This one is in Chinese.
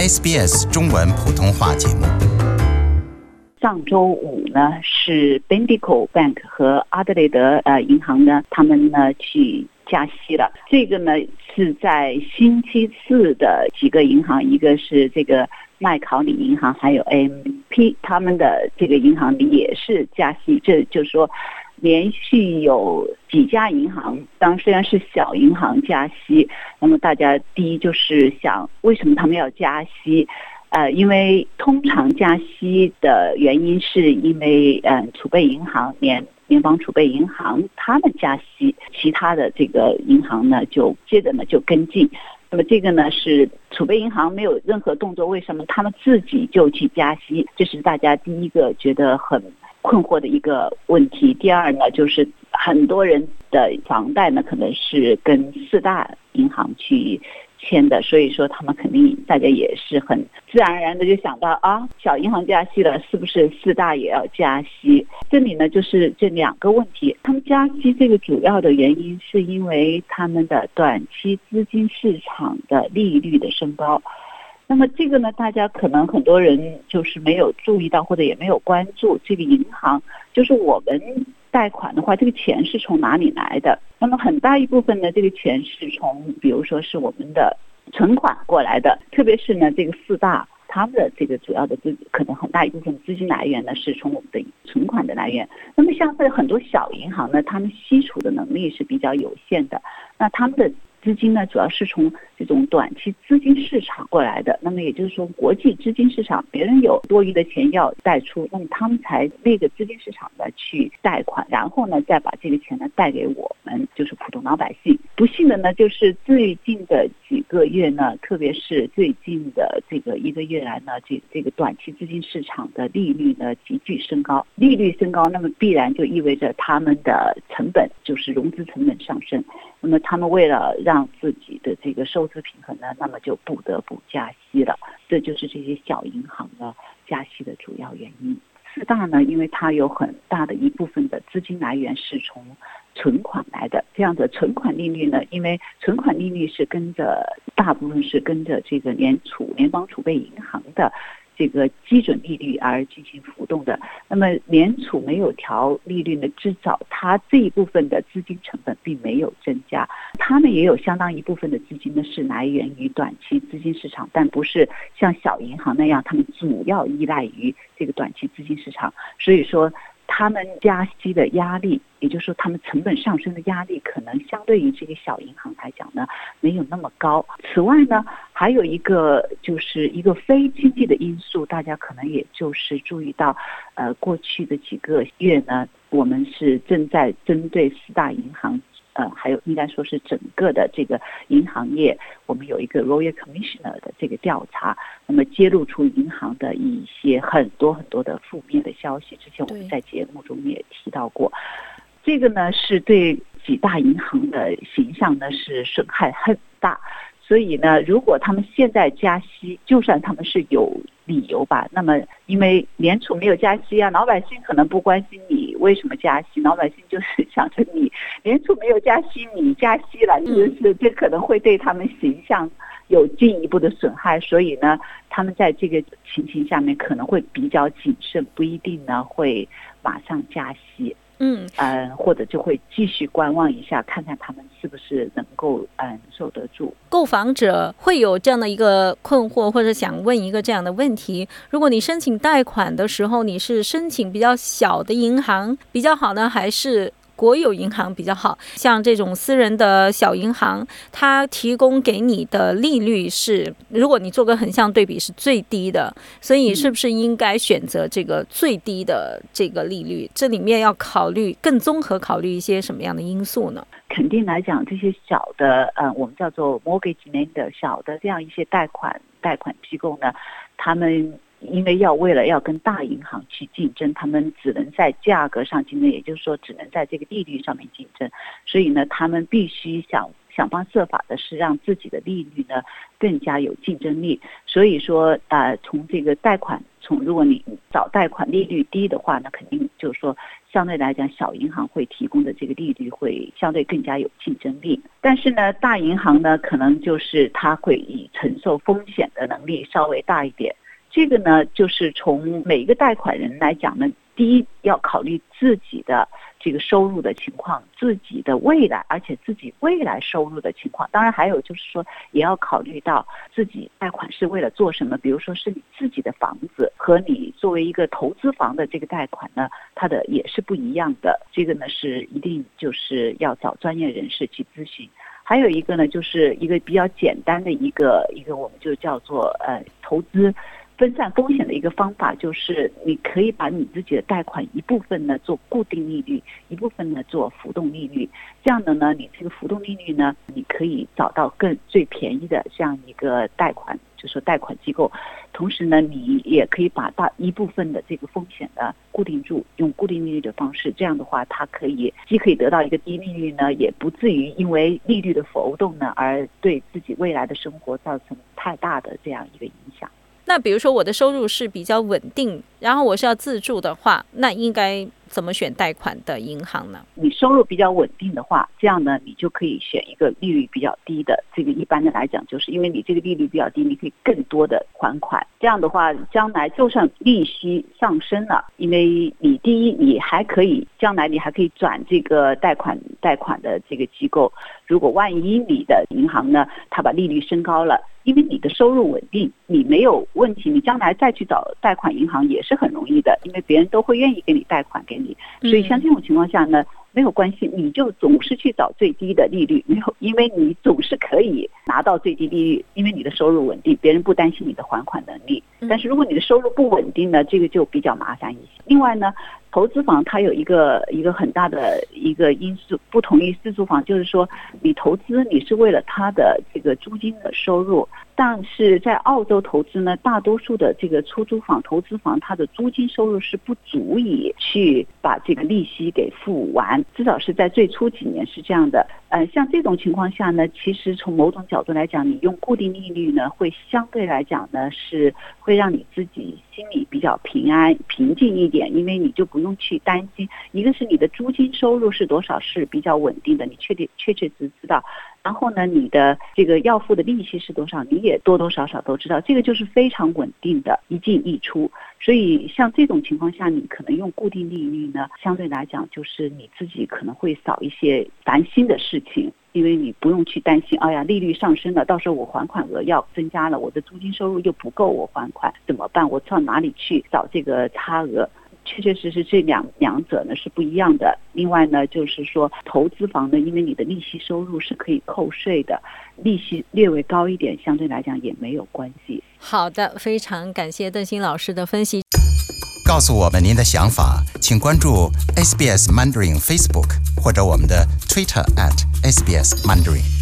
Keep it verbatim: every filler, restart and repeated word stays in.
S B S 中文普通话节目。 上周五呢，是 Bendigo Bank 和阿德雷德呃银行呢，他们呢去加息了。这个呢是在星期四的几个银行，一个是这个麦考里银行，还有 A M P 他们的这个银行也是加息。这就是说，连续有几家银行，当然虽然是小银行加息，那么大家第一就是想，为什么他们要加息？呃，因为通常加息的原因是因为，嗯、呃，储备银行联联邦储备银行他们加息，其他的这个银行呢就接着呢就跟进。那么这个呢是储备银行没有任何动作，为什么他们自己就去加息？这是大家第一个觉得很困惑的一个问题。第二呢，就是很多人的房贷呢可能是跟四大银行去签的，所以说他们肯定大家也是很自然而然的就想到啊，小银行加息了，是不是四大也要加息？这里呢就是这两个问题。他们加息这个主要的原因是因为他们的短期资金市场的利率的升高。那么这个呢，大家可能很多人就是没有注意到，或者也没有关注这个银行，就是我们贷款的话，这个钱是从哪里来的？那么很大一部分呢，这个钱是从比如说是我们的存款过来的，特别是呢这个四大他们的这个主要的资可能很大一部分资金来源呢是从我们的存款的来源。那么像这很多小银行呢，他们吸储的能力是比较有限的，那他们的资金呢主要是从这种短期资金市场过来的。那么也就是说，国际资金市场别人有多余的钱要贷出，那么他们才那个资金市场的去贷款，然后呢再把这个钱呢贷给我们，就是普通老百姓。不幸的呢，就是最近的几个月呢，特别是最近的这个一个月来呢，这这个短期资金市场的利率呢急剧升高。利率升高，那么必然就意味着他们的成本，就是融资成本上升。那么他们为了让自己的这个收支平衡呢，那么就不得不加息了。这就是这些小银行的加息的主要原因。四大呢，因为它有很大的一部分的资金来源是从存款来的，这样的存款利率呢，因为存款利率是跟着大部分是跟着这个联储联邦储备银行的这个基准利率而进行浮动的。那么联储没有调利率呢，至少它这一部分的资金成本并没有增加。他们也有相当一部分的资金呢是来源于短期资金市场，但不是像小银行那样，他们主要依赖于这个短期资金市场。所以说他们加息的压力，也就是说他们成本上升的压力，可能相对于这个小银行来讲呢没有那么高。此外呢，还有一个就是一个非经济的因素，大家可能也就是注意到，呃，过去的几个月呢，我们是正在针对四大银行，呃，还有应该说是整个的这个银行业，我们有一个 Royal Commissioner 的这个调查，那么揭露出银行的一些很多很多的负面的消息。之前我们在节目中也提到过，这个呢是对几大银行的形象呢是损害很大。所以呢，如果他们现在加息，就算他们是有理由吧，那么因为联储没有加息啊，老百姓可能不关心你为什么加息，老百姓就是想着你联储没有加息，你加息了，就是这可能会对他们形象有进一步的损害。所以呢，他们在这个情形下面可能会比较谨慎，不一定呢会马上加息。嗯，呃，或者就会继续观望一下，看看他们是不是能够嗯受得住。 购房者会有这样的一个困惑，或者想问一个这样的问题：如果你申请贷款的时候，你是申请比较小的银行比较好呢，还是国有银行比较好？像这种私人的小银行，它提供给你的利率是，如果你做个横向对比，是最低的，所以是不是应该选择这个最低的这个利率？这里面要考虑更综合考虑一些什么样的因素呢？ 肯定来讲，这些小的呃，我们叫做 mortgage lender 小的这样一些贷款贷款机构呢，他们因为要为了要跟大银行去竞争，他们只能在价格上竞争，也就是说只能在这个利率上面竞争，所以呢他们必须想想方设法的是让自己的利率呢更加有竞争力。所以说呃，从这个贷款从如果你找贷款利率低的话，那肯定就是说相对来讲小银行会提供的这个利率会相对更加有竞争力。但是呢，大银行呢可能就是它会以承受风险的能力稍微大一点。这个呢就是从每一个贷款人来讲呢，第一要考虑自己的这个收入的情况，自己的未来，而且自己未来收入的情况。当然还有就是说也要考虑到自己贷款是为了做什么，比如说是你自己的房子和你作为一个投资房的这个贷款呢，它的也是不一样的。这个呢是一定就是要找专业人士去咨询。还有一个呢就是一个比较简单的一个一个我们就叫做呃投资分散风险的一个方法，就是你可以把你自己的贷款一部分呢做固定利率，一部分呢做浮动利率。这样的呢，你这个浮动利率呢，你可以找到更最便宜的这样一个贷款，就是说贷款机构。同时呢，你也可以把大一部分的这个风险呢固定住，用固定利率的方式。这样的话，它可以既可以得到一个低利率呢，也不至于因为利率的浮动呢而对自己未来的生活造成太大的这样一个影响。 那比如说我的收入是比较稳定，然后我是要自住的话，那应该怎么选贷款的银行呢？ 你收入比较稳定的话，这样呢你就可以选一个利率比较低的。这个一般的来讲，就是因为你这个利率比较低，你可以更多的还款。这样的话，将来就算利息上升了，因为你第一你还可以将来你还可以转这个贷款贷款的这个机构。如果万一你的银行呢，它把利率升高了，因为你的收入稳定，你没有问题，你将来再去找贷款银行也是很容易的，因为别人都会愿意给你贷款给你。所以像这种情况下呢，没有关系，你就总是去找最低的利率，没有，因为你总是可以拿到最低利率，因为你的收入稳定，别人不担心你的还款能力。但是如果你的收入不稳定呢，这个就比较麻烦一些。另外呢，投资房它有一个一个很大的一个因素，不同于自住房，就是说你投资你是为了它的这个租金的收入，但是在澳洲投资呢，大多数的这个出租房、投资房，它的租金收入是不足以去把这个利息给付完，至少是在最初几年是这样的。呃，像这种情况下呢，其实从某种角度来讲，你用固定利率呢，会相对来讲呢是会让你自己心里比较平安、平静一点，因为你就不用去担心，一个是你的租金收入是多少是比较稳定的，你确定确确实知道。然后呢，你的这个要付的利息是多少，你也多多少少都知道，这个就是非常稳定的，一进一出。所以像这种情况下，你可能用固定利率呢，相对来讲就是你自己可能会少一些烦心的事情，因为你不用去担心，哎呀，利率上升了，到时候我还款额要增加了，我的租金收入又不够我还款怎么办？我到哪里去找这个差额？确确实实这两两者呢是不一样的。另外呢，就是说投资房呢，因为你的利息收入是可以扣税的，利息略微高一点，相对来讲也没有关系。 好的，非常感谢邓鑫老师的分析。 告诉我们您的想法，请关注 S B S Mandarin Facebook 或者我们的 Twitter at S B S Mandarin。